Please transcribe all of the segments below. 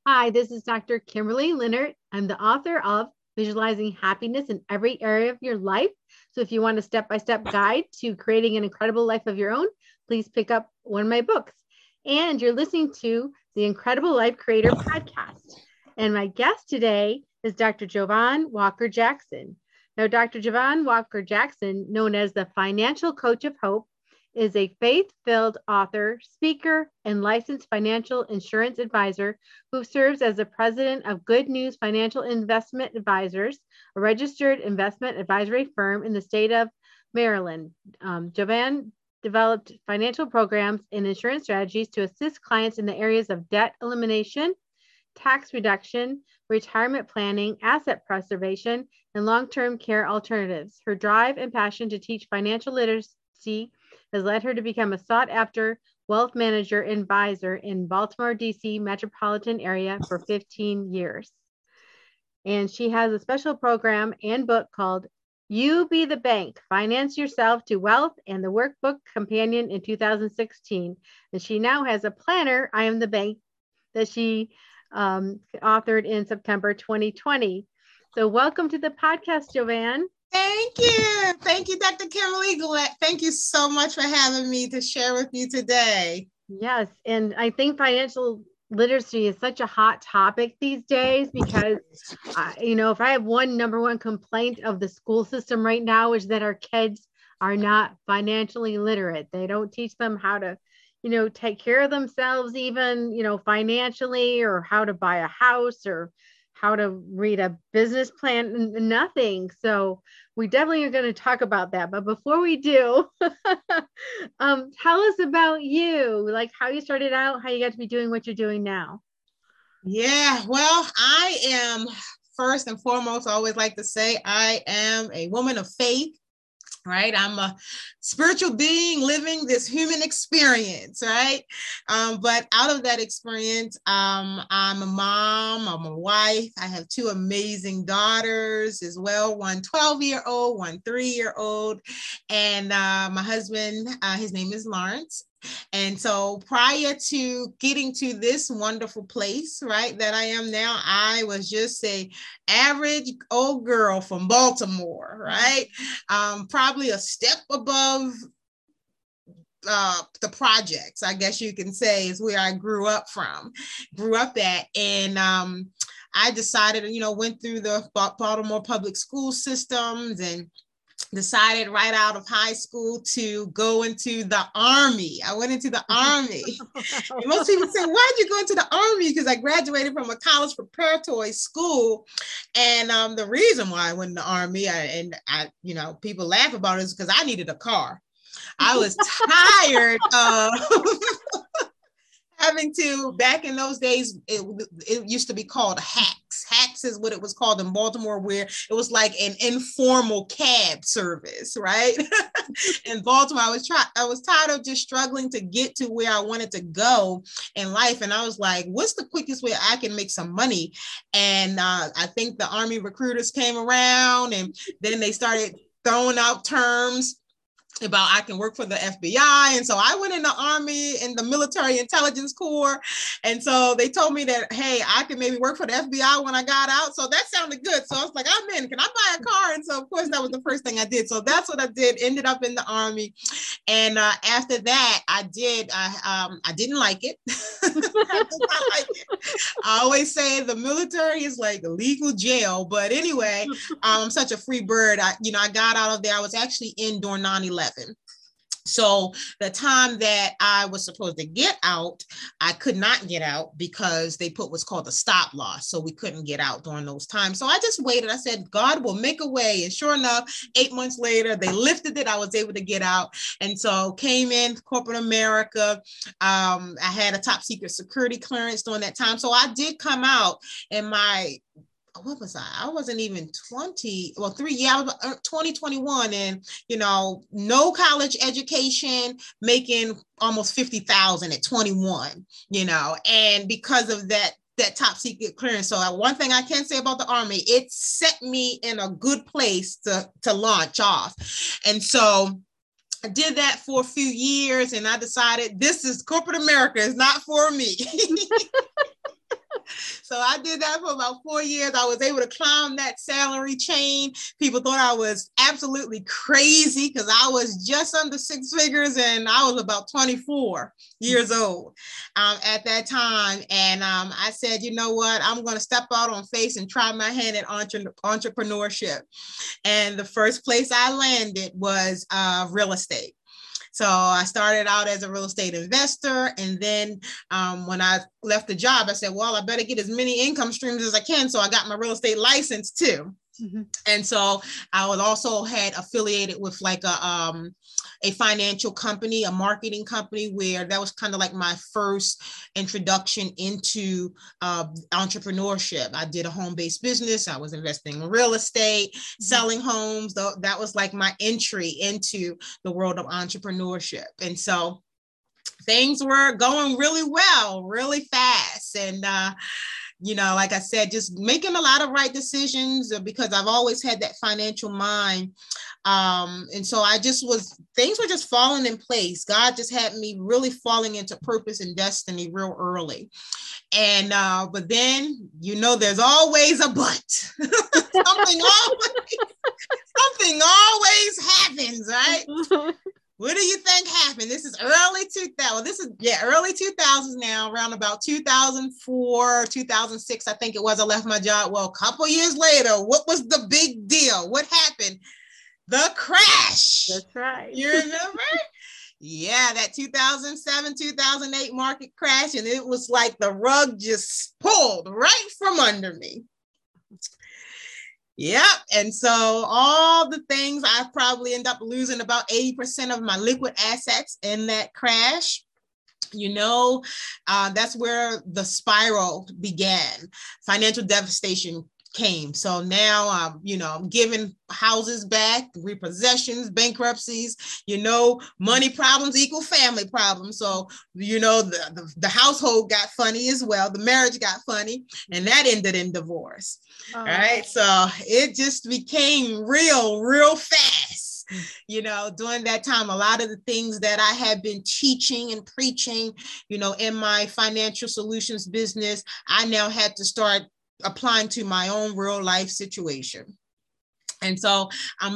Hi, this is Dr. Kimberly Leonard. I'm the author of Visualizing Happiness in Every Area of Your Life. So if you want a step-by-step guide to creating an incredible life of your own, please pick up one of my books. And you're listening to the Incredible Life Creator podcast. And my guest today is Dr. Jovan Walker Jackson. Now, Dr. Jovan Walker Jackson, known as the Financial Coach of Hope, is a faith-filled author, speaker, and licensed financial insurance advisor who serves as the president of Good News Financial Investment Advisors, a registered investment advisory firm in the state of Maryland. Jovan developed financial programs and insurance strategies to assist clients in the areas of debt elimination, tax reduction, retirement planning, asset preservation, and long-term care alternatives. Her drive and passion to teach financial literacy has led her to become a sought-after wealth manager and advisor in Baltimore, D.C. metropolitan area for 15 years. And she has a special program and book called You Be the Bank, Finance Yourself to Wealth, and the Workbook Companion in 2016. And she now has a planner, I Am the Bank, that she authored in September 2020. So welcome to the podcast, Jovan. Thank you. Thank you, Dr. Kimberly. Thank you so much for having me to share with you today. Yes. And I think financial literacy is such a hot topic these days because, if I have number one complaint of the school system right now is that our kids are not financially literate. They don't teach them how to, take care of themselves, even, financially, or how to buy a house or how to read a business plan, nothing. So we definitely are going to talk about that. But before we do, tell us about you, like how you started out, how you got to be doing what you're doing now. Yeah, well, I am first and foremost, I always like to say I am a woman of faith. Right. I'm a spiritual being living this human experience. Right. But out of that experience, I'm a mom, I'm a wife. I have two amazing daughters as well, one 12-year-old, one 3-year-old. And my husband, his name is Lawrence. And so prior to getting to this wonderful place, right, that I am now, I was just a average old girl from Baltimore, right? Probably a step above the projects, I guess you can say, is where I grew up at. And I decided, went through the Baltimore public school systems and decided right out of high school to go into the Army. I went into the Army. And most people say, why did you go into the Army? Because I graduated from a college preparatory school. And the reason why I went in the Army, people laugh about it, is because I needed a car. I was tired of having to, back in those days, it used to be called hacks. Hacks is what it was called in Baltimore, where it was like an informal cab service, right? In Baltimore, I was tired of just struggling to get to where I wanted to go in life. And I was like, what's the quickest way I can make some money? And I think the Army recruiters came around, and then they started throwing out terms about I can work for the FBI. And so I went in the Army and the Military Intelligence Corps. And so they told me that, hey, I could maybe work for the FBI when I got out. So that sounded good. So I was like, I'm in. Can I buy a car? And so, of course, that was the first thing I did. So that's what I did. Ended up in the Army. And after that, I didn't like it. I did not like it. I always say the military is like a legal jail. But anyway, I'm such a free bird. I got out of there. I was actually in during 9/11. So the time that I was supposed to get out, I could not get out because they put what's called a stop loss. So we couldn't get out during those times. So I just waited. I said, God will make a way. And sure enough, 8 months later, they lifted it. I was able to get out. And so came in corporate America. I had a top secret security clearance during that time. So I did come out in my, what was I? I wasn't even 20. Well, 2021, and no college education, making almost 50,000 at 21. And because of that top secret clearance. So one thing I can say about the Army, it set me in a good place to launch off. And so I did that for a few years, and I decided this is corporate America is not for me. So I did that for about 4 years. I was able to climb that salary chain. People thought I was absolutely crazy because I was just under 6 figures and I was about 24 years old at that time. And I said, you know what, I'm going to step out on faith and try my hand at entrepreneurship. And the first place I landed was real estate. So I started out as a real estate investor. And then when I left the job, I said, well, I better get as many income streams as I can. So I got my real estate license too. Mm-hmm. And so I was also had affiliated with like a financial company, a marketing company, where that was kind of like my first introduction into entrepreneurship. I did a home-based business. I was investing in real estate, selling homes. That was like my entry into the world of entrepreneurship. And so things were going really well, really fast. And you know, like I said, just making a lot of right decisions because I've always had that financial mind. And so things were just falling in place. God just had me really falling into purpose and destiny real early. And, but then, you know, there's always a but. something always happens, right? What do you think happened? This is early 2000. Early 2000s now, around about 2004, 2006, I think it was. I left my job. Well, a couple years later, what was the big deal? What happened? The crash. That's right. You remember? Yeah, that 2007, 2008 market crash. And it was like the rug just pulled right from under me. Yep. And so all the things, I probably end up losing about 80% of my liquid assets in that crash. You know, that's where the spiral began. Financial devastation came. So now, you know, I'm giving houses back, repossessions, bankruptcies, you know, money problems equal family problems. So, you know, the household got funny as well. The marriage got funny, and that ended in divorce. Oh. Right. So it just became real fast. You know, during that time, a lot of the things that I had been teaching and preaching, you know, in my financial solutions business, I now had to start applying to my own real life situation. And so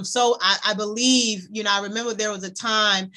I believe, you know, I remember there was a time,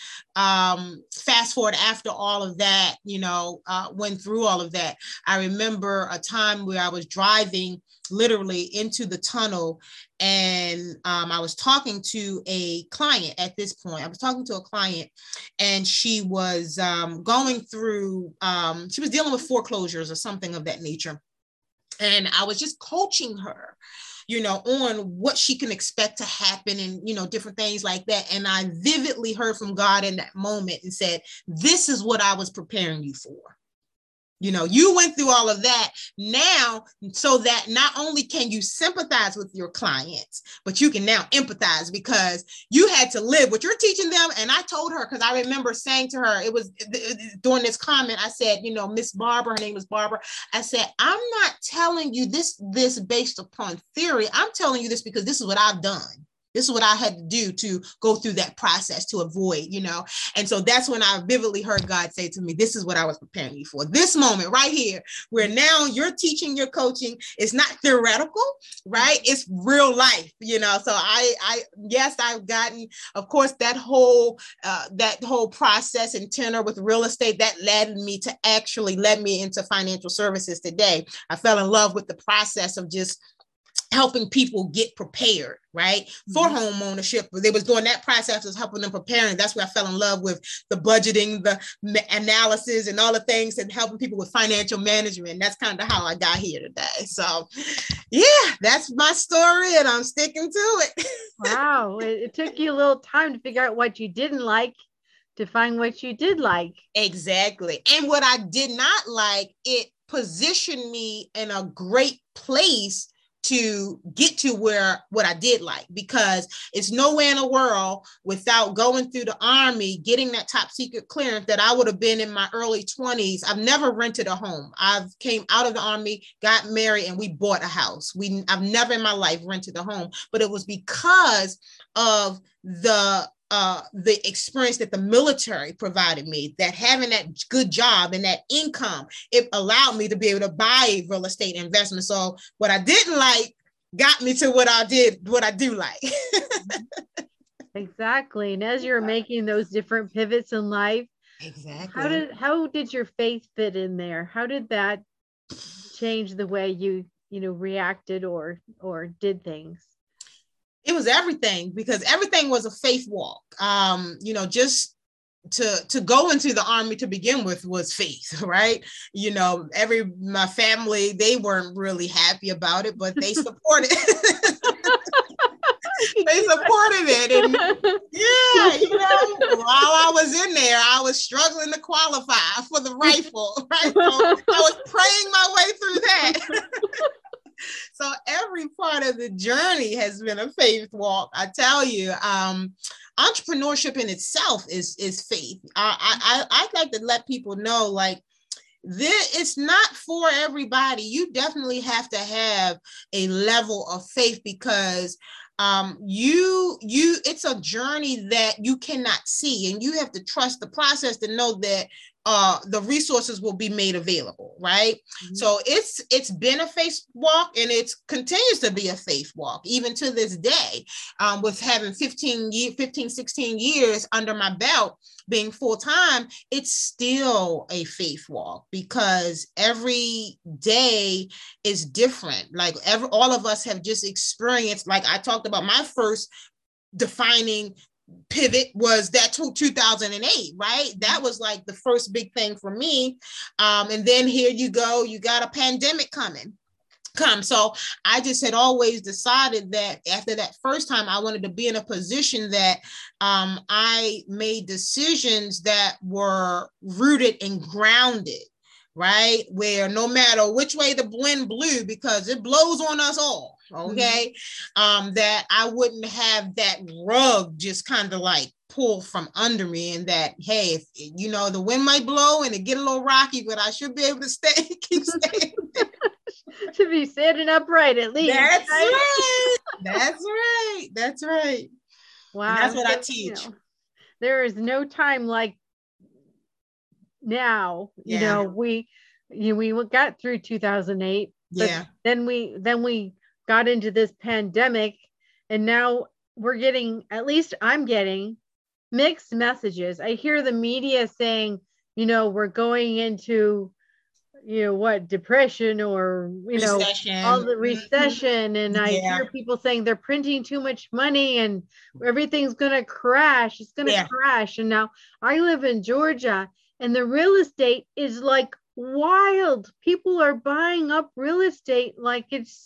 fast forward after all of that, you know, went through all of that. I remember a time where I was driving literally into the tunnel, and I was talking to a client at this point. I was talking to a client, and she was going through, she was dealing with foreclosures or something of that nature. And I was just coaching her, you know, on what she can expect to happen and, you know, different things like that. And I vividly heard from God in that moment and said, this is what I was preparing you for. You know, you went through all of that now so that not only can you sympathize with your clients, but you can now empathize because you had to live what you're teaching them. And I told her, because I remember saying to her, it was during this comment, I said, you know, Miss Barbara, her name was Barbara. I said, I'm not telling you this based upon theory. I'm telling you this because this is what I've done. This is what I had to do to go through that process to avoid, you know. And so that's when I vividly heard God say to me, this is what I was preparing you for. This moment right here, where now you're teaching, you're coaching. It's not theoretical, right? It's real life, you know. So yes, I've gotten, of course, that whole process and tenor with real estate that led me into financial services today. I fell in love with the process of just helping people get prepared, right, for home ownership. They was doing that process, was helping them preparing. That's where I fell in love with the budgeting, the analysis, and all the things, and helping people with financial management. That's kind of how I got here today. So, yeah, that's my story, and I'm sticking to it. Wow, it took you a little time to figure out what you didn't like to find what you did like. Exactly, and what I did not like, it positioned me in a great place to get to what I did like, because it's nowhere in the world without going through the Army, getting that top secret clearance, that I would have been in my early 20s. I've never rented a home. I've came out of the Army, got married, and we bought a house. I've never in my life rented a home, but it was because of the the experience that the military provided me, that having that good job and that income, it allowed me to be able to buy real estate investment. So what I didn't like got me to what I do like. Exactly. And as you're making those different pivots in life, exactly, how did your faith fit in there? How did that change the way you reacted or did things? It was everything, because everything was a faith walk. Just to go into the Army to begin with was faith, right? My family, they weren't really happy about it, but they supported they supported it. And while I was in there, I was struggling to qualify for the rifle, right? So I was praying my way through that. So every part of the journey has been a faith walk. I tell you, entrepreneurship in itself is faith. I like to let people know, like, it's not for everybody. You definitely have to have a level of faith, because it's a journey that you cannot see, and you have to trust the process to know that the resources will be made available, right? Mm-hmm. So it's been a faith walk, and it continues to be a faith walk even to this day, with having 16 years under my belt being full-time. It's still a faith walk, because every day is different. Like all of us have just experienced, like I talked about, my first defining pivot was that 2008, right? That was like the first big thing for me. And then here you go, you got a pandemic come. So I just had always decided that after that first time, I wanted to be in a position that I made decisions that were rooted and grounded, right? Where no matter which way the wind blew, because it blows on us all, okay? Mm-hmm. That I wouldn't have that rug just kind of like pull from under me, and that, hey, if the wind might blow and it get a little rocky, but I should be able to keep staying there. To be standing upright at least. That's right. That's right. Wow. And that's what I teach. There is no time like now. Yeah. We got through 2008. Yeah. Then we got into this pandemic, and now we're getting, at least I'm getting, mixed messages. I hear the media saying, we're going into depression, or recession. all the recession. And I hear people saying they're printing too much money and everything's going to crash. It's going to crash. And now I live in Georgia, and the real estate is like wild. People are buying up real estate like it's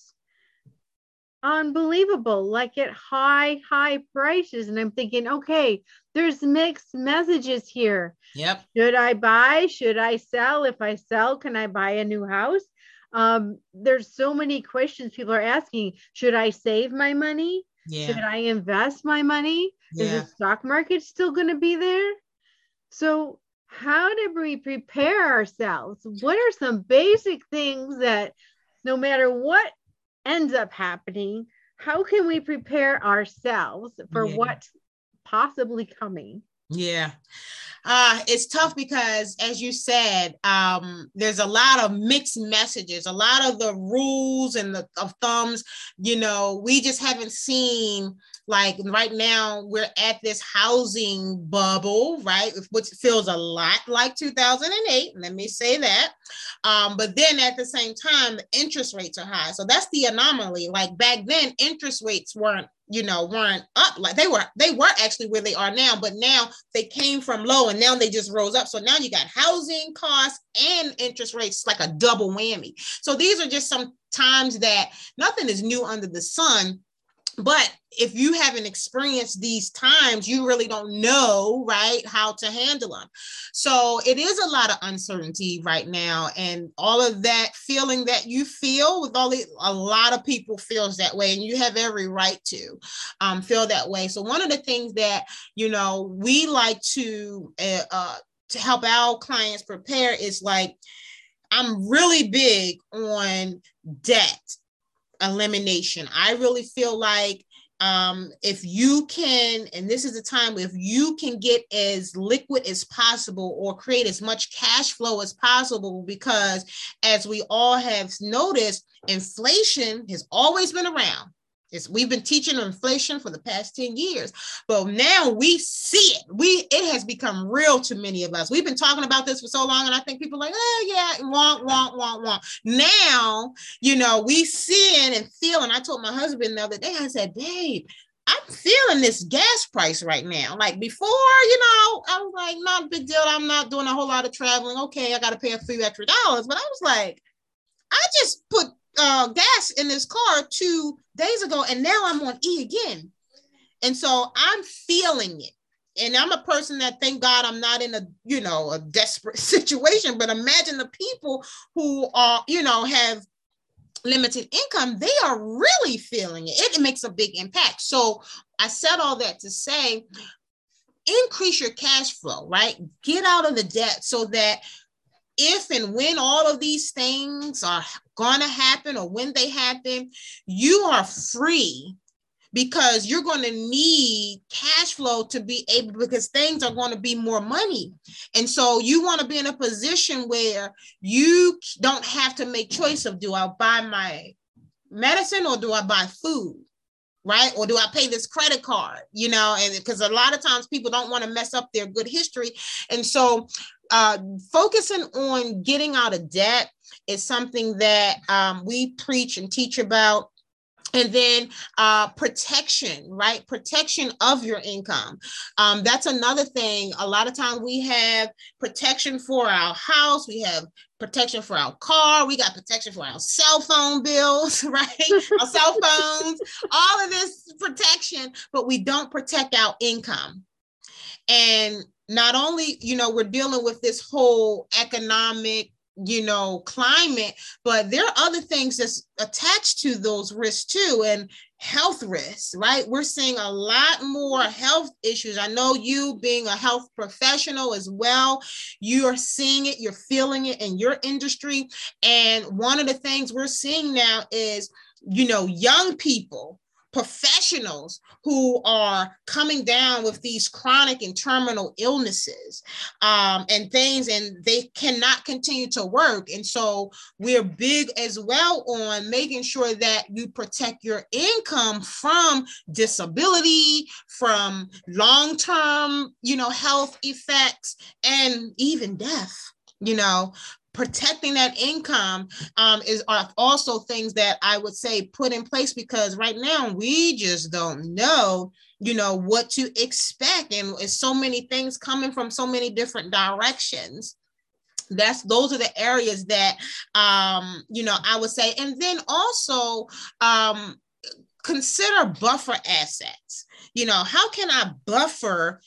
unbelievable, like at high prices. And I'm thinking, okay, there's mixed messages here. Yep. Should I buy? Should I sell? If I sell, can I buy a new house? There's so many questions people are asking. Should I save my money? Yeah. Should I invest my money? Is the stock market still going to be there? So how do we prepare ourselves? What are some basic things that no matter what ends up happening, how can we prepare ourselves for what's possibly coming? Yeah. It's tough because, as you said, there's a lot of mixed messages, a lot of the rules and of thumbs, we just haven't seen, like right now we're at this housing bubble, right? Which feels a lot like 2008. Let me say that. But then at the same time, the interest rates are high. So that's the anomaly. Like back then, interest rates weren't up, like they were actually where they are now, but now they came from low and now they just rose up. So now you got housing costs and interest rates, like a double whammy. So these are just some times that nothing is new under the sun. But if you haven't experienced these times, you really don't know, right, how to handle them. So it is a lot of uncertainty right now. And all of that feeling that you feel with a lot of people feels that way. And you have every right to feel that way. So one of the things that, we like to help our clients prepare is, like, I'm really big on debt elimination. I really feel like if you can, and this is the time, if you can get as liquid as possible or create as much cash flow as possible, because as we all have noticed, inflation has always been around. We've been teaching inflation for the past 10 years, but now we see it. It has become real to many of us. We've been talking about this for so long, and I think people are like, oh yeah, want. Now, we see it and feel. And I told my husband the other day, I said, babe, I'm feeling this gas price right now. Like before, I was like, not a big deal. I'm not doing a whole lot of traveling. Okay, I got to pay a few extra dollars, but I was like, I just put gas in this car 2 days ago, and now I'm on E again. And so I'm feeling it. And I'm a person that, thank God, I'm not in a desperate situation, but imagine the people who are, have limited income, they are really feeling it. It makes a big impact. So I said all that to say, increase your cash flow, right? Get out of the debt so that if and when all of these things are going to happen, or when they happen, you are free, because you're going to need cash flow to be able, because things are going to be more money. And so you want to be in a position where you don't have to make choice of, do I buy my medicine or do I buy food? Right? Or do I pay this credit card? And because a lot of times people don't want to mess up their good history. And so focusing on getting out of debt is something that we preach and teach about. And then protection, right? Protection of your income. That's another thing. A lot of times we have protection for our house. We have protection for our car. We got protection for our cell phone bills, right? Our cell phones, all of this protection, but we don't protect our income. And not only, we're dealing with this whole economic climate, but there are other things that's attached to those risks too, and health risks, right? We're seeing a lot more health issues. I know you, being a health professional as well, you are seeing it, you're feeling it in your industry. And one of the things we're seeing now is, young people, professionals who are coming down with these chronic and terminal illnesses and things, and they cannot continue to work. And so we're big as well on making sure that you protect your income from disability, from long-term, health effects, and even death. Protecting that income is also things that I would say put in place, because right now we just don't know, what to expect. And it's so many things coming from so many different directions. Those are the areas that, I would say. And then also consider buffer assets. How can I buffer,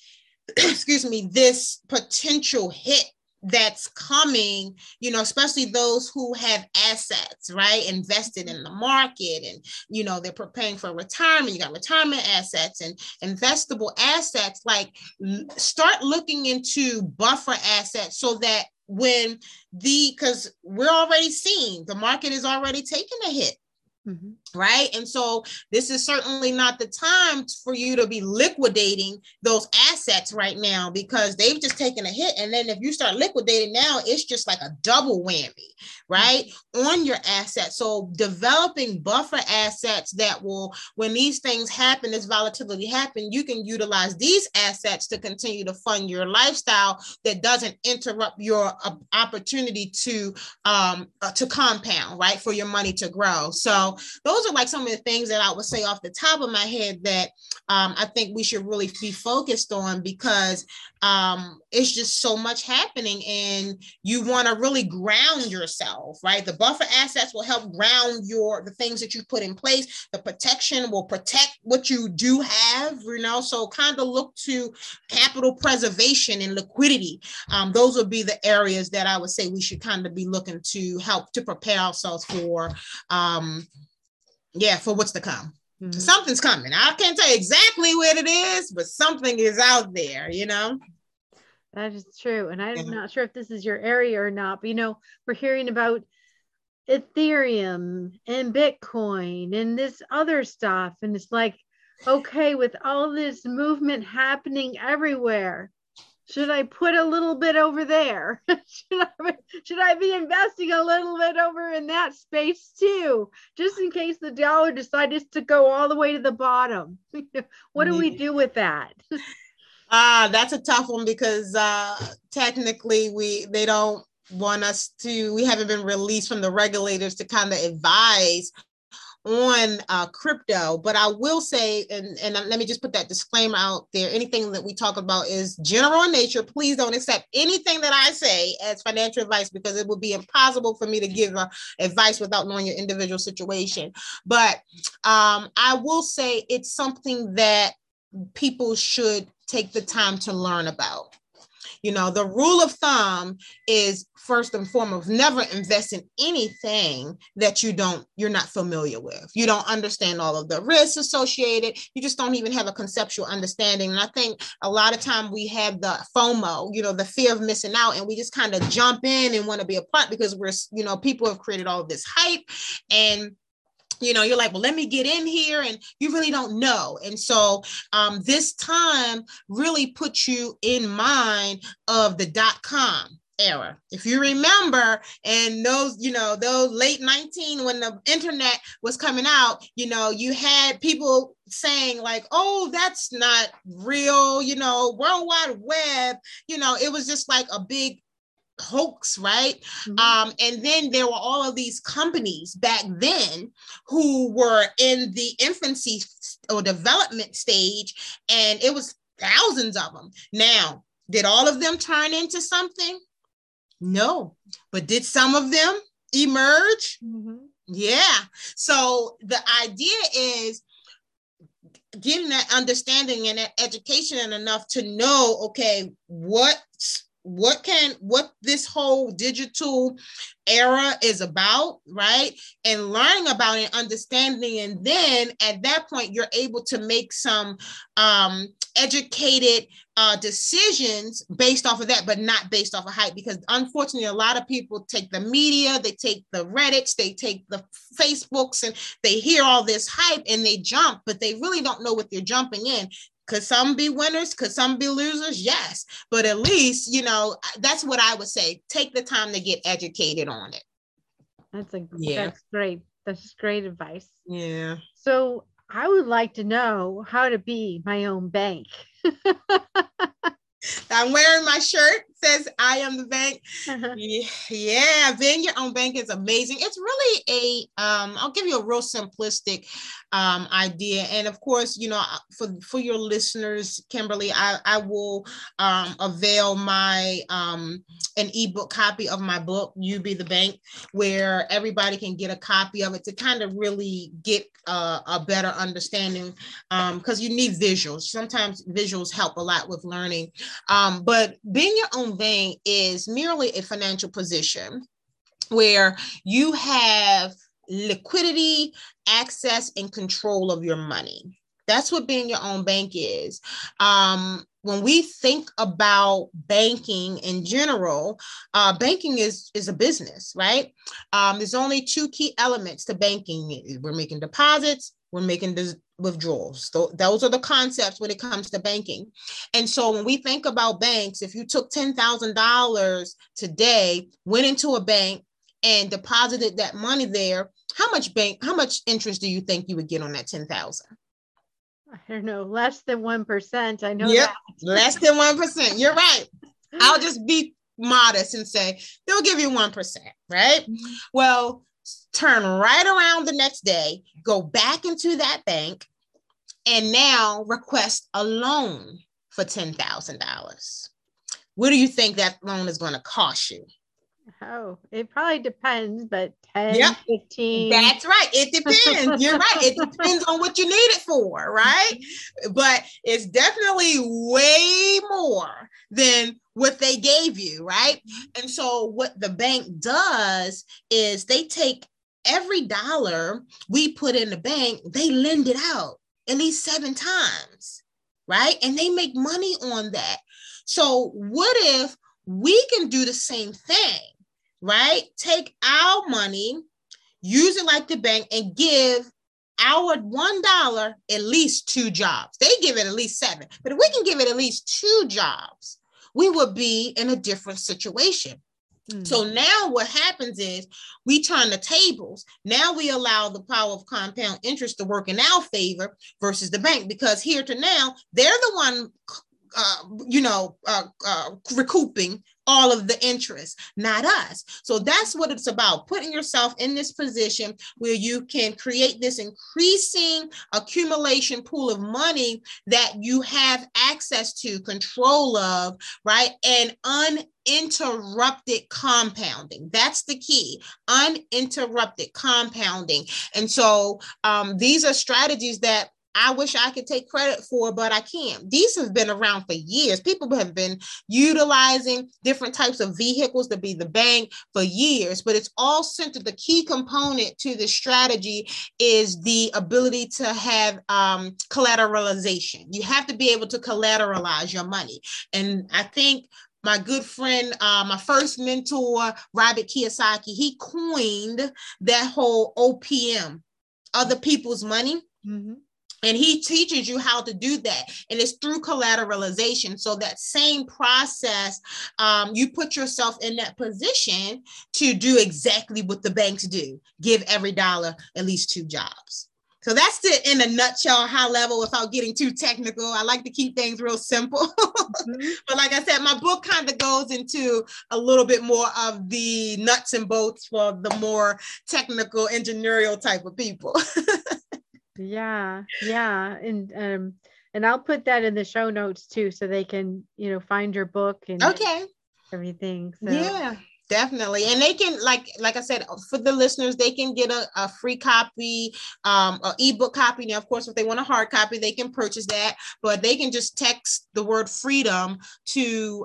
this potential hit that's coming, especially those who have assets, right? Invested in the market, and, they're preparing for retirement. You got retirement assets and investable assets. Like, start looking into buffer assets so that because we're already seeing the market is already taking a hit. Mm-hmm. Right. And so this is certainly not the time for you to be liquidating those assets right now, because they've just taken a hit. And then if you start liquidating now, it's just like a double whammy, right, on your assets. So developing buffer assets that will, when these things happen, this volatility happen, you can utilize these assets to continue to fund your lifestyle that doesn't interrupt your opportunity to compound, right, for your money to grow. So those are like some of the things that I would say off the top of my head that I think we should really be focused on, because it's just so much happening, and you want to really ground yourself, right? The buffer assets will help ground the things that you put in place. The protection will protect what you do have, so kind of look to capital preservation and liquidity. Those would be the areas that I would say we should kind of be looking to help to prepare ourselves for what's to come. Mm-hmm. Something's coming. I can't tell you exactly what it is, but something is out there, That is true. And I'm not sure if this is your area or not, but we're hearing about Ethereum and Bitcoin and this other stuff. And it's like, Okay, with all this movement happening everywhere, should I put a little bit over there? should I be investing a little bit over in that space too, just in case the dollar decides to go all the way to the bottom? What do we do with that? That's a tough one because technically they don't want us to, we haven't been released from the regulators to kind of advise on crypto. But I will say, and let me just put that disclaimer out there, anything that we talk about is general in nature. Please don't accept anything that I say as financial advice, because it would be impossible for me to give advice without knowing your individual situation. But I will say it's something that people should take the time to learn about. You know, the rule of thumb is, first and foremost, never invest in anything that you're not familiar with. You don't understand all of the risks associated. You just don't even have a conceptual understanding. And I think a lot of time we have the FOMO, you know, the fear of missing out, and we just kind of jump in and want to be a part because we're, you know, people have created all of this hype, and you know, you're like, well, let me get in here, and you really don't know. And so this time really puts you in mind of the .com era. If you remember, and those, you know, those late 19, when the internet was coming out, you know, you had people saying like, oh, that's not real, you know, World Wide Web, you know, it was just like a big hoax, right? Mm-hmm. And then there were all of these companies back then who were in the infancy or development stage, and it was thousands of them. Now, did all of them turn into something? No, but did some of them emerge? Mm-hmm. Yeah. So the idea is getting that understanding and that education and enough to know, okay, what this whole digital era is about, right? And learning about it, understanding, and then at that point you're able to make some educated decisions based off of that, but not based off of hype, because unfortunately a lot of people take the media, they take the Reddits, they take the Facebooks, and they hear all this hype and they jump, but they really don't know what they're jumping in. Could some be winners? Could some be losers? Yes. But at least, you know, that's what I would say. Take the time to get educated on it. That's great. That's great advice. Yeah. So I would like to know how to be my own bank. I'm wearing my shirt, says I am the bank. Yeah, being your own bank is amazing. It's really I'll give you a real simplistic idea. And of course, you know, for your listeners, Kimberly, I will avail my an ebook copy of my book, You Be the Bank, where everybody can get a copy of it to kind of really get a better understanding, because you need visuals. Sometimes visuals help a lot with learning. But being your own bank is merely a financial position where you have liquidity, access, and control of your money. That's what being your own bank is. When we think about banking in general, banking is a business, right? There's only two key elements to banking. We're making deposits, we're making withdrawals. So those are the concepts when it comes to banking. And so when we think about banks, if you took $10,000 today, went into a bank and deposited that money there, how much interest do you think you would get on that 10,000? I don't know, less than 1%. I know that. Less than 1%. You're right. I'll just be modest and say they'll give you 1%, right? Mm-hmm. Well, turn right around the next day, go back into that bank, and now request a loan for $10,000. What do you think that loan is going to cost you? Oh, it probably depends, but 10, 15. That's right. It depends. You're right. It depends on what you need it for, right? But it's definitely way more than what they gave you, right? And so what the bank does is they take every dollar we put in the bank, they lend it out at least 7 times, right? And they make money on that. So what if we can do the same thing, right? Take our money, use it like the bank, and give our $1, at least 2 jobs. They give it at least 7, but if we can give it at least 2 jobs, we would be in a different situation. So now what happens is we turn the tables. Now we allow the power of compound interest to work in our favor versus the bank, because here to now, they're the one, recouping all of the interest, not us. So that's what it's about, putting yourself in this position where you can create this increasing accumulation pool of money that you have access to, control of, right? And uninterrupted compounding. That's the key, uninterrupted compounding. And so these are strategies that I wish I could take credit for, but I can't. These have been around for years. People have been utilizing different types of vehicles to be the bank for years, but it's all centered. The key component to this strategy is the ability to have collateralization. You have to be able to collateralize your money. And I think my good friend, my first mentor, Robert Kiyosaki, he coined that whole OPM, other people's money. Mm-hmm. And he teaches you how to do that. And it's through collateralization. So that same process, you put yourself in that position to do exactly what the banks do. Give every dollar at least 2 jobs. So that's it in a nutshell, high level, without getting too technical. I like to keep things real simple. Mm-hmm. But like I said, my book kind of goes into a little bit more of the nuts and bolts for the more technical, engineering type of people. Yeah. And I'll put that in the show notes too, so they can, find your book and everything. So. Yeah, definitely. And they can, like I said, for the listeners, they can get a free copy, an ebook copy. Now, of course, if they want a hard copy, they can purchase that, but they can just text the word freedom to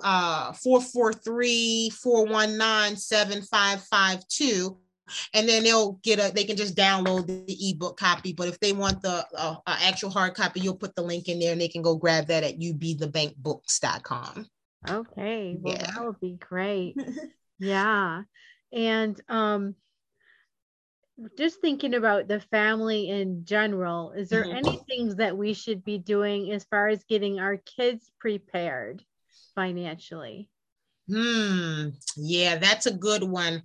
443-419-7552. And then they can just download the ebook copy. But if they want the actual hard copy, you'll put the link in there and they can go grab that at ubthebankbooks.com. Okay. Well, that would be great. Yeah. And just thinking about the family in general, is there any things that we should be doing as far as getting our kids prepared financially? Yeah, that's a good one.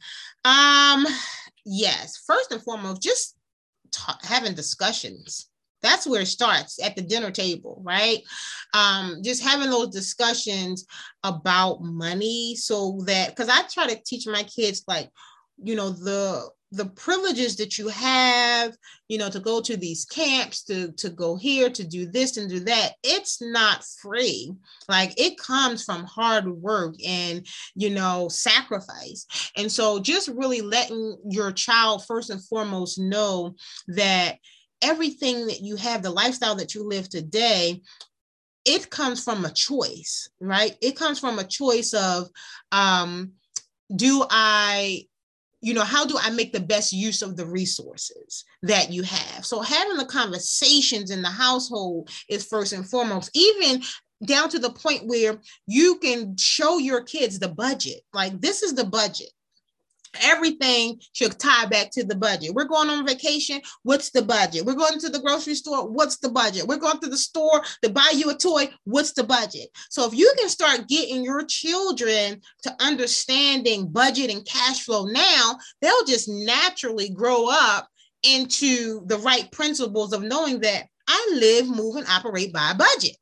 Yes, first and foremost, just having discussions. That's where it starts, at the dinner table, right? Just having those discussions about money, so that, because I try to teach my kids, the privileges that you have, to go to these camps, to go here, to do this and do that. It's not free. Like, it comes from hard work and, sacrifice. And so just really letting your child first and foremost know that everything that you have, the lifestyle that you live today, it comes from a choice, right? It comes from a choice of, how do I make the best use of the resources that you have? So having the conversations in the household is first and foremost, even down to the point where you can show your kids the budget. Like, this is the budget. Everything should tie back to the budget. We're going on vacation. What's the budget? We're going to the grocery store. What's the budget? We're going to the store to buy you a toy. What's the budget? So if you can start getting your children to understanding budget and cash flow now, they'll just naturally grow up into the right principles of knowing that I live, move, and operate by a budget.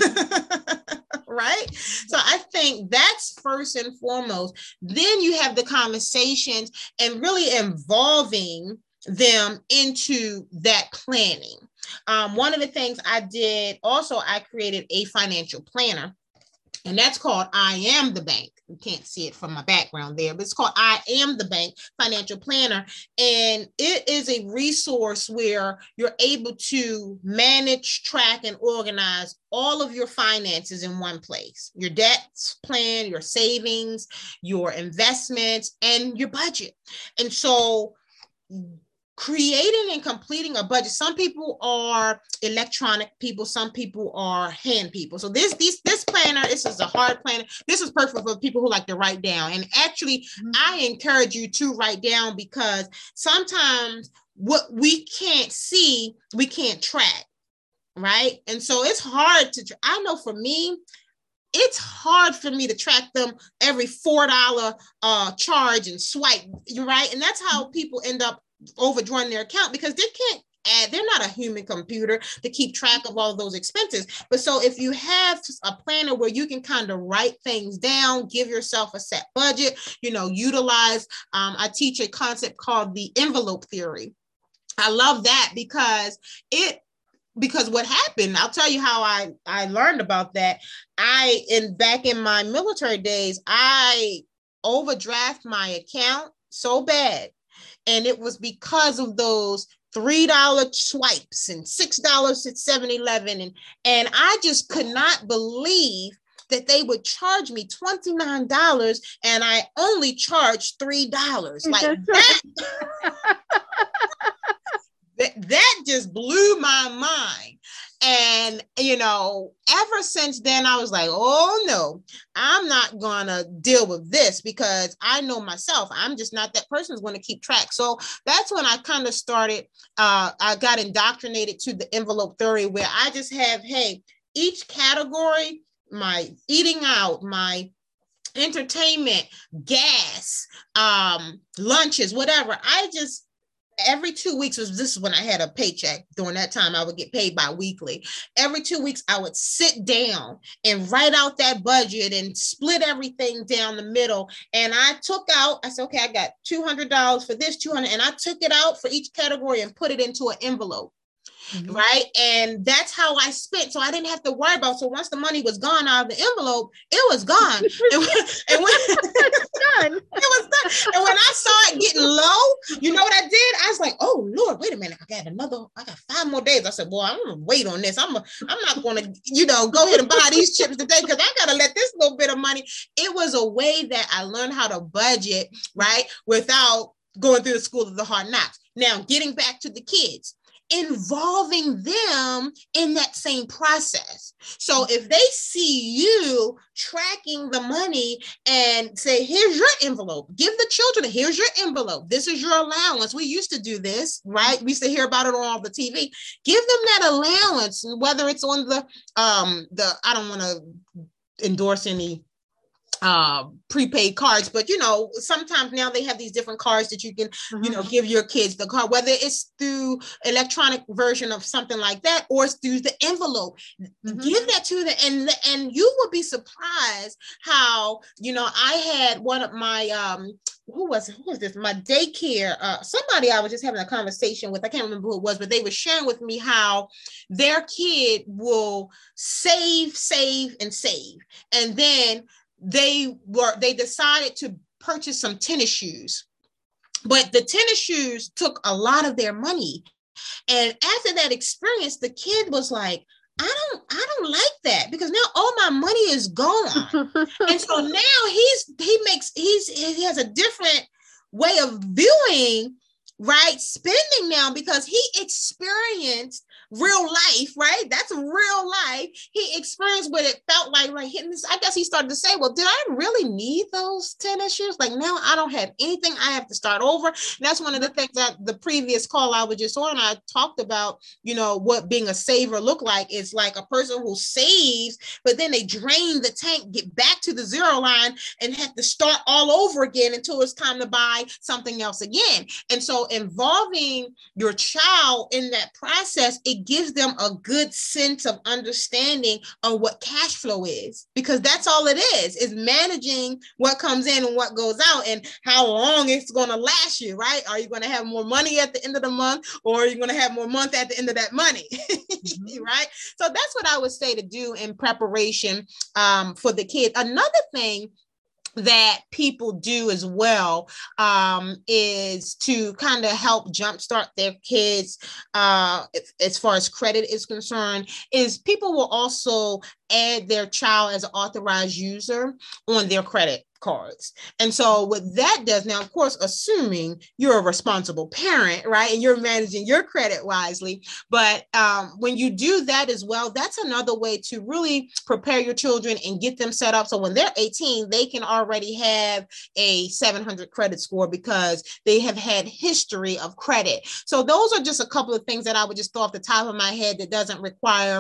Right? So I think that's first and foremost. Then you have the conversations and really involving them into that planning. One of the things I did also, I created a financial planner, and that's called I Am the Bank. You can't see it from my background there, but it's called I Am the Bank Financial Planner. And it is a resource where you're able to manage, track, and organize all of your finances in one place. Your debts plan, your savings, your investments, and your budget. And so creating and completing a budget. Some people are electronic people, some people are hand people. So this planner, this is a hard planner. This is perfect for people who like to write down. And actually, I encourage you to write down, because sometimes what we can't see, we can't track, right? And so it's hard to, I know for me, it's hard for me to track them every $4 charge and swipe, right? And that's how people end up overdrawing their account, because they can't add, they're not a human computer to keep track of all of those expenses. But so if you have a planner where you can kind of write things down, give yourself a set budget, utilize, I teach a concept called the envelope theory. I love that because what happened, I'll tell you how I learned about that. Back in my military days, I overdraft my account so bad. And it was because of those $3 swipes and $6 at 7-Eleven. And I just could not believe that they would charge me $29 and I only charged $3. Like that. That just blew my mind. And, ever since then, I was like, oh, no, I'm not going to deal with this, because I know myself. I'm just not that person who's going to keep track. So that's when I kind of started. I got indoctrinated to the envelope theory, where I just have, hey, each category, my eating out, my entertainment, gas, lunches, whatever. Every 2 weeks this is when I had a paycheck. During that time, I would get paid bi-weekly. Every 2 weeks, I would sit down and write out that budget and split everything down the middle. And I said, okay, I got $200 for this, $200, and I took it out for each category and put it into an envelope. Mm-hmm. Right. And that's how I spent. So I didn't have to worry about. So once the money was gone out of the envelope, it was gone. It was done. It was done. And when I saw it getting low, you know what I did? I was like, oh Lord, wait a minute. I got 5 more days. I said, boy, I'm gonna wait on this. I'm not gonna, go ahead and buy these chips today, because I gotta let this little bit of money. It was a way that I learned how to budget, right, without going through the school of the hard knocks. Now, getting back to the kids, involving them in that same process. So if they see you tracking the money and say, here's your envelope, give the children, here's your envelope, this is your allowance. We used to do this, right? We used to hear about it on all the TV. Give them that allowance, whether it's on the I don't want to endorse any prepaid cards, but sometimes now they have these different cards that you can give your kids the card, whether it's through electronic version of something like that or it's through the envelope. Give that to them, and you will be surprised how I had one of my who was this, my daycare, somebody I was just having a conversation with, I can't remember who it was, but they were sharing with me how their kid will save and save, and then they decided to purchase some tennis shoes, but the tennis shoes took a lot of their money. And after that experience, the kid was like, I don't like that, because now all my money is gone. And so now he has a different way of viewing, right, spending now, because he experienced real life, right? That's real life. He experienced what it felt like I guess he started to say, well, did I really need those tennis shoes? Like, now I don't have anything. I have to start over. And that's one of the things that the previous call I was just on, I talked about, what being a saver look like. It's like a person who saves, but then they drain the tank, get back to the zero line, and have to start all over again until it's time to buy something else again. And so involving your child in that process, it gives them a good sense of understanding of what cash flow is, because that's all it is managing what comes in and what goes out, and how long it's going to last you, right? Are you going to have more money at the end of the month, or are you going to have more month at the end of that money? Right? So that's what I would say to do in preparation for the kids. Another thing that people do as well is to kind of help jumpstart their kids as far as credit is concerned, is people will also add their child as an authorized user on their credit cards. And so what that does now, of course, assuming you're a responsible parent, right, and you're managing your credit wisely, but when you do that as well, that's another way to really prepare your children and get them set up so when they're 18, they can already have a 700 credit score because they have had history of credit. So those are just a couple of things that I would just throw off the top of my head that doesn't require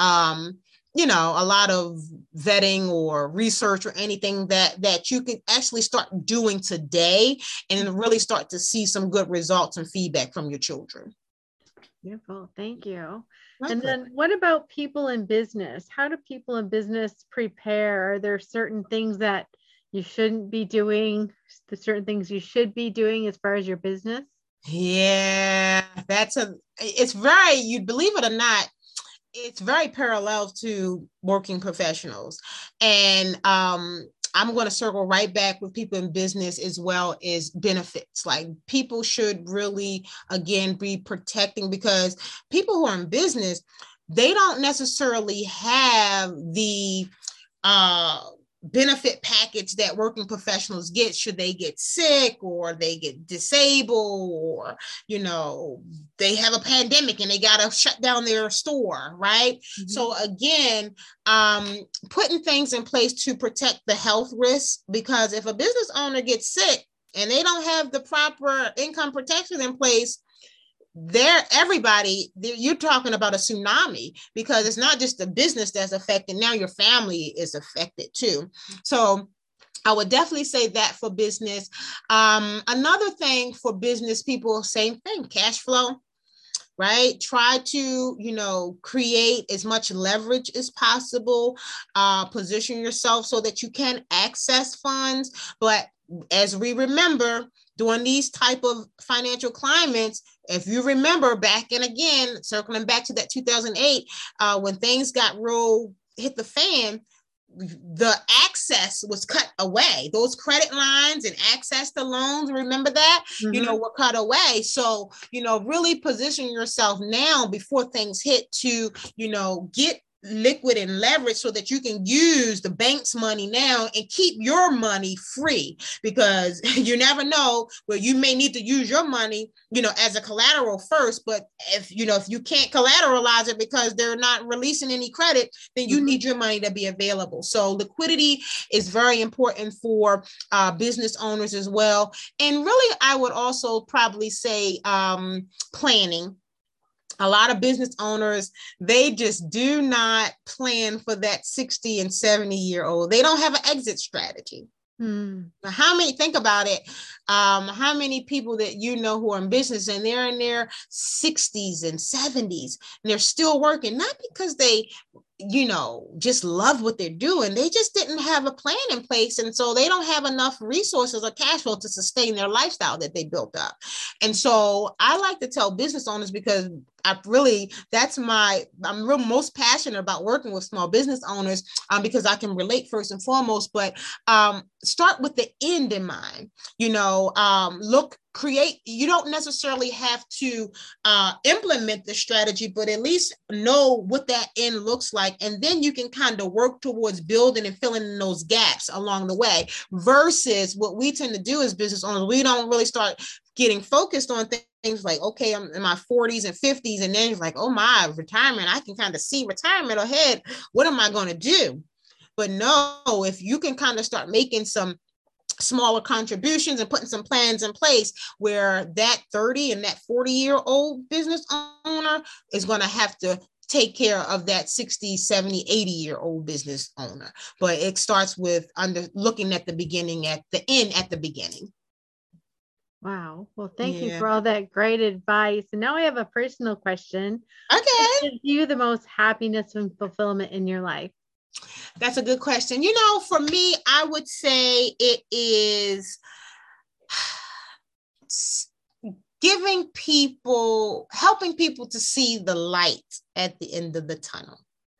a lot of vetting or research or anything that you can actually start doing today and really start to see some good results and feedback from your children. Beautiful. Thank you. Okay. And then what about people in business? How do people in business prepare? Are there certain things that you shouldn't be doing, the certain things you should be doing as far as your business? Yeah, you'd believe it or not, it's very parallel to working professionals. And I'm going to circle right back with people in business as well as benefits. Like people should really, again, be protecting because people who are in business, they don't necessarily have the benefit package that working professionals get should they get sick or they get disabled or they have a pandemic and they got to shut down their store, right? Mm-hmm. So again, putting things in place to protect the health risks, because if a business owner gets sick and they don't have the proper income protection in place, you're talking about a tsunami, because it's not just the business that's affected. Now your family is affected too. So I would definitely say that for business. Another thing for business people, same thing, cash flow, right? Try to, create as much leverage as possible, position yourself so that you can access funds. But as we remember, during these type of financial climates, if you remember back, and again, circling back to that 2008, when things hit the fan, the access was cut away. Those credit lines and access to loans, remember that, Mm-hmm. were cut away. So, really position yourself now before things hit to, get liquid and leverage so that you can use the bank's money now and keep your money free, because you never know where you may need to use your money, as a collateral first. But if you can't collateralize it because they're not releasing any credit, then you need your money to be available. So liquidity is very important for business owners as well. And really, I would also probably say planning. A lot of business owners, they just do not plan for that 60 and 70-year-old. They don't have an exit strategy. Now, think about it. How many people that who are in business and they're in their 60s and 70s and they're still working, not because they just love what they're doing. They just didn't have a plan in place. And so they don't have enough resources or cash flow to sustain their lifestyle that they built up. And so I like to tell business owners, because I'm most passionate about working with small business owners, because I can relate first and foremost, but start with the end in mind. You don't necessarily have to implement the strategy, but at least know what that end looks like. And then you can kind of work towards building and filling in those gaps along the way, versus what we tend to do as business owners. We don't really start getting focused on things like, okay, I'm in my 40s and 50s. And then it's like, oh my, retirement, I can kind of see retirement ahead. What am I going to do? But no, if you can kind of start making some smaller contributions and putting some plans in place, where that 30 and that 40-year-old business owner is going to have to take care of that 60, 70, 80-year-old business owner. But it starts with looking at the beginning, at the end, at the beginning. Wow. Well, thank you for all that great advice. And now I have a personal question. Okay. What gives you the most happiness and fulfillment in your life? That's a good question. For me, I would say it is helping people to see the light at the end of the tunnel.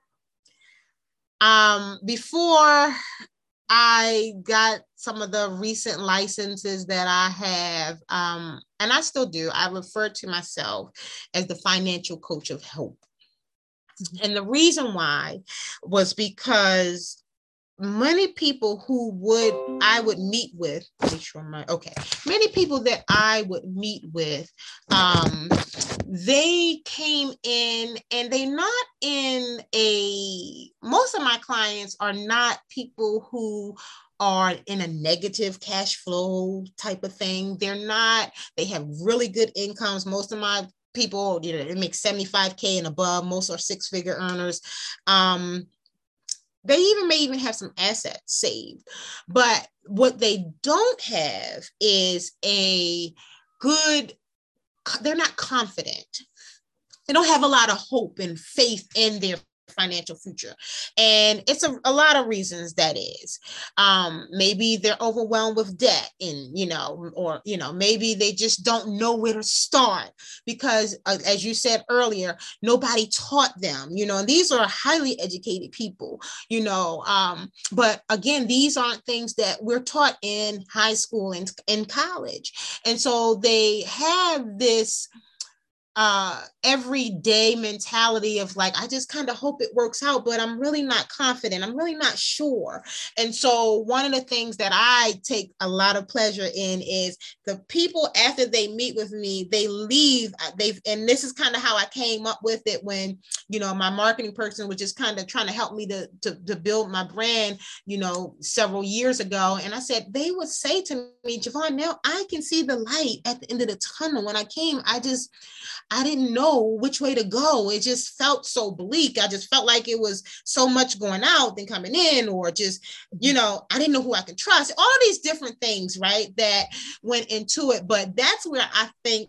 Before I got some of the recent licenses that I have, and I still do, I refer to myself as the financial coach of hope. And the reason why was because many people I would meet with, many people that I would meet with, they came in and most of my clients are not people who are in a negative cash flow type of thing. They have really good incomes. Most of my people, they make 75K and above. Most are six-figure earners. They may even have some assets saved, but what they don't have is they're not confident. They don't have a lot of hope and faith in their financial future. And it's a lot of reasons that is. Maybe they're overwhelmed with debt and, maybe they just don't know where to start because as you said earlier, nobody taught them, and these are highly educated people, but again, these aren't things that we're taught in high school and in college. And so they have this everyday mentality of like, I just kind of hope it works out, but I'm really not confident. I'm really not sure. And so one of the things that I take a lot of pleasure in is the people after they meet with me, they leave, and this is kind of how I came up with it when, my marketing person was just kind of trying to help me to build my brand, several years ago. And I said, they would say to me, Javon, now I can see the light at the end of the tunnel. When I came, I didn't know which way to go. It just felt so bleak. I just felt like it was so much going out than coming in, or just, I didn't know who I could trust. All of these different things, right, that went into it. But that's where I think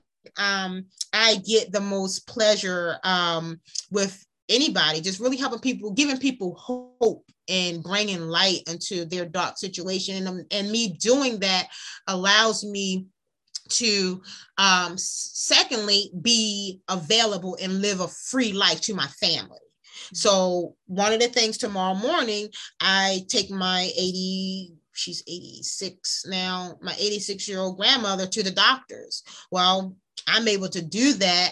I get the most pleasure with anybody, just really helping people, giving people hope and bringing light into their dark situation. And me doing that allows me to secondly be available and live a free life to my family. So one of the things, tomorrow morning I take she's 86 now, my 86-year-old grandmother to the doctors. Well, I'm able to do that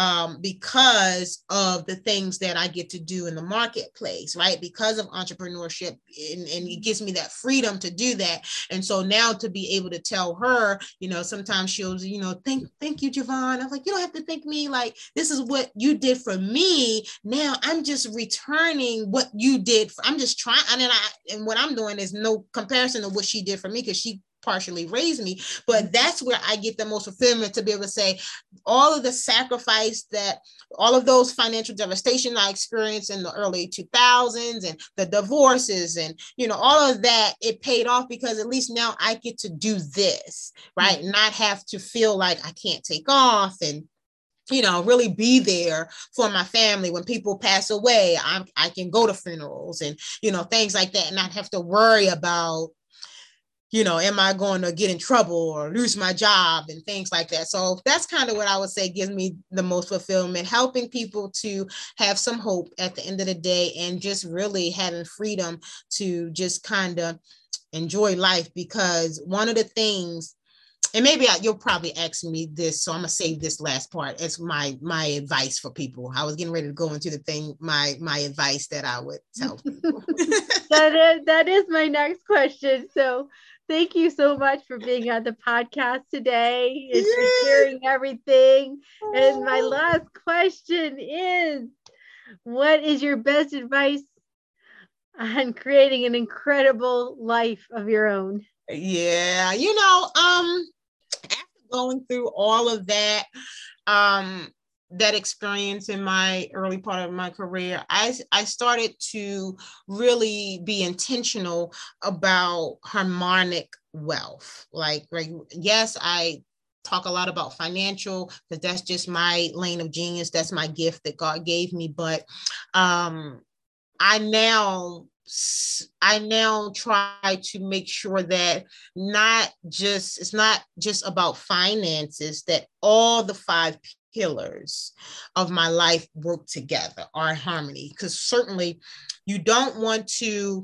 because of the things that I get to do in the marketplace, right? Because of entrepreneurship, and it gives me that freedom to do that. And so now to be able to tell her, sometimes she'll, thank you, Javon. I'm like, you don't have to thank me. Like, this is what you did for me. Now I'm just returning what you did. I'm just trying. And what I'm doing is no comparison to what she did for me, because she partially raised me, but that's where I get the most fulfillment, to be able to say all of the sacrifice, that all of those financial devastation I experienced in the early 2000s and the divorces and, all of that, it paid off, because at least now I get to do this, right? Not have to feel like I can't take off, and really be there for my family. When people pass away, I can go to funerals and, things like that, and not have to worry about, am I going to get in trouble or lose my job and things like that. So that's kind of what I would say gives me the most fulfillment, helping people to have some hope at the end of the day, and just really having freedom to just kind of enjoy life. Because one of the things, and maybe you'll probably ask me this, so I'm gonna save this last part as my advice for people. I was getting ready to go into the thing, my advice that I would tell people. That is my next question. So thank you so much for being on the podcast today and for sharing everything. And my last question is, what is your best advice on creating an incredible life of your own? Yeah, after going through all of that, that experience in my early part of my career, I started to really be intentional about harmonic wealth. Like, right, yes, I talk a lot about financial, because that's just my lane of genius. That's my gift that God gave me. But I now try to make sure that it's not just about finances, that all the 5 pillars of my life work together, are in harmony. Because certainly you don't want to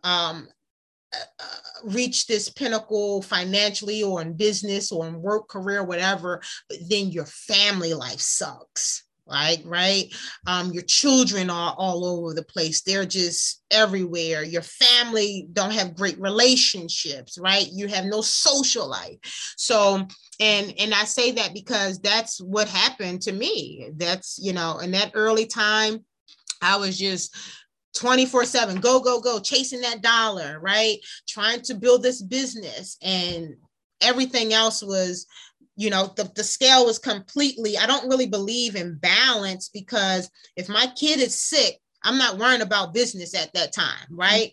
reach this pinnacle financially or in business or in work, career, whatever, but then your family life sucks. right? Your children are all over the place. They're just everywhere. Your family don't have great relationships, right? You have no social life. So, and I say that because that's what happened to me. That's, in that early time, I was just 24/7, go, chasing that dollar, right? Trying to build this business, and everything else was, the scale was completely, I don't really believe in balance, because if my kid is sick, I'm not worrying about business at that time, right?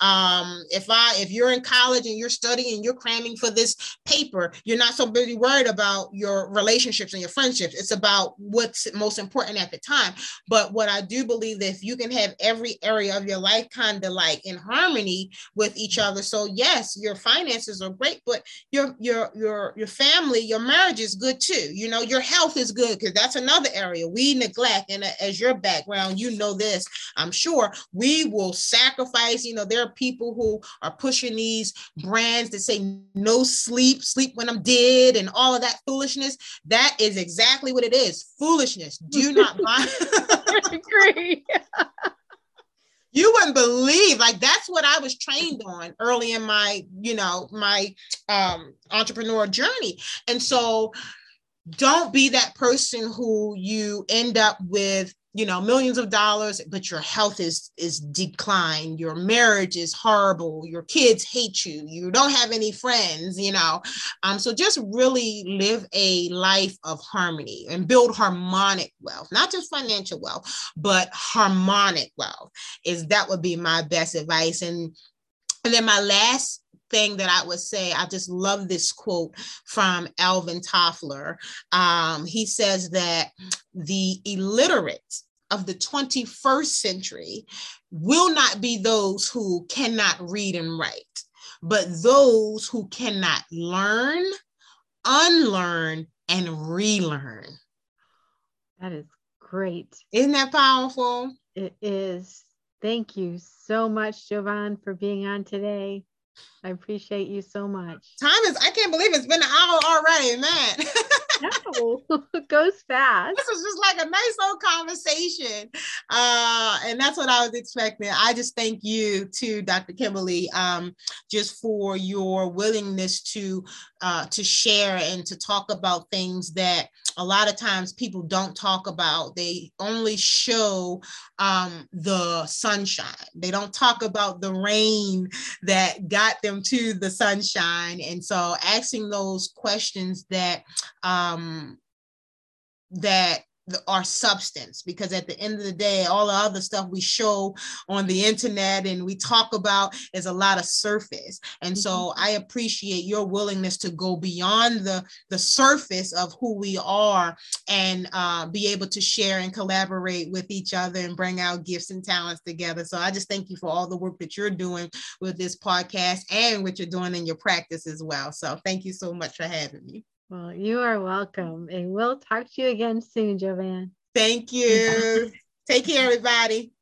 If you're in college and you're studying, you're cramming for this paper, you're not so really worried about your relationships and your friendships. It's about what's most important at the time. But what I do believe that if you can have every area of your life kind of like in harmony with each other, so yes, your finances are great, but your family, your marriage is good too. Your health is good, because that's another area we neglect. And as your background, this, I'm sure we will sacrifice. There are people who are pushing these brands that say no sleep when I'm dead, and all of that foolishness. That is exactly what it is. Foolishness. Do not buy. Great. You wouldn't believe, like, that's what I was trained on early in my, my entrepreneur journey. And so don't be that person who you end up with, millions of dollars, but your health is declined. Your marriage is horrible. Your kids hate you. You don't have any friends, So just really live a life of harmony and build harmonic wealth, not just financial wealth, but harmonic wealth. That would be my best advice. And then my last thing that I would say, I just love this quote from Alvin Toffler. He says that the illiterate of the 21st century will not be those who cannot read and write, but those who cannot learn, unlearn, and relearn. That is great. Isn't that powerful? It is. Thank you so much, Jovan, for being on today. I appreciate you so much. I can't believe it's been an hour already, man. No, it goes fast. This was just like a nice old conversation. And that's what I was expecting. I just thank you to Dr. Kimberly, just for your willingness to share and to talk about things that a lot of times people don't talk about. They only show the sunshine. They don't talk about the rain that got them to the sunshine. And so asking those questions that are substance, because at the end of the day, all the other stuff we show on the internet and we talk about is a lot of surface. And so I appreciate your willingness to go beyond the surface of who we are and be able to share and collaborate with each other and bring our gifts and talents together. So I just thank you for all the work that you're doing with this podcast and what you're doing in your practice as well. So thank you so much for having me. Well, you are welcome. And we'll talk to you again soon, Jovan. Thank you. Take care, everybody.